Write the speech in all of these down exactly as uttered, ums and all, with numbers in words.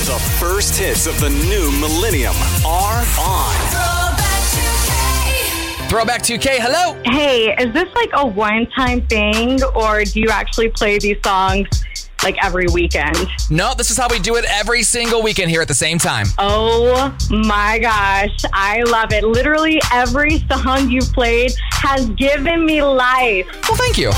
The first hits of the new millennium are on. Throwback two K, hello. Hey, is this like a one-time thing, or do you actually play these songs like every weekend? No, this is how we do it every single weekend here at the same time. Oh my gosh, I love it. Literally every song you played has given me life. Well, thank you.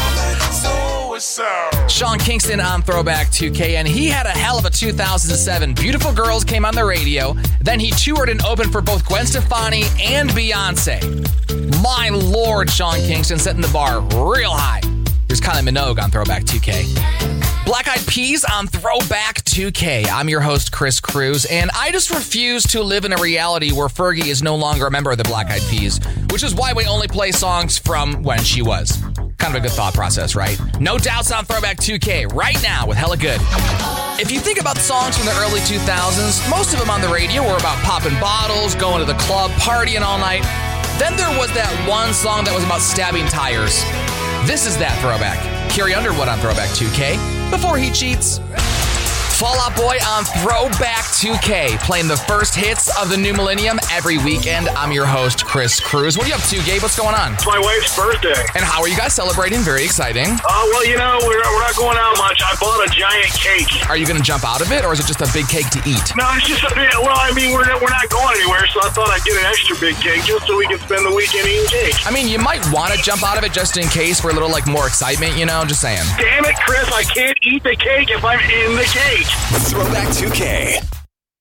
Sean Kingston on Throwback two K, and he had a hell of a two thousand seven. Beautiful Girls came on the radio. Then he toured and opened for both Gwen Stefani and Beyonce. My Lord, Sean Kingston setting the bar real high. Here's Kylie Minogue on Throwback two K. Black Eyed Peas on Throwback two K. I'm your host, Chris Cruz, and I just refuse to live in a reality where Fergie is no longer a member of the Black Eyed Peas, which is why we only play songs from when she was. Kind of a good thought process, right? No Doubts on Throwback two K right now with Hella Good. If you think about songs from the early two thousands, most of them on the radio were about popping bottles, going to the club, partying all night. Then there was that one song that was about stabbing tires. This is that throwback. Carrie Underwood on Throwback two K. Before he cheats. Fall Out Boy on Throwback two K, playing the first hits of the new millennium every weekend. I'm your host, Chris Cruz. What are you up to, Gabe? What's going on? It's my wife's birthday. And how are you guys celebrating? Very exciting. Oh, uh, well, you know, we're, we're not going out much. I bought a giant cake. Are you going to jump out of it, or is it just a big cake to eat? No, it's just a bit, well, I mean, we're not, we're not going anywhere, so I thought I'd get an extra big cake just so we can spend the weekend eating cake. I mean, you might want to jump out of it just in case for a little, like, more excitement, you know? Just saying. Damn it, Chris, I can't eat the cake if I'm in the cake. Throwback two K.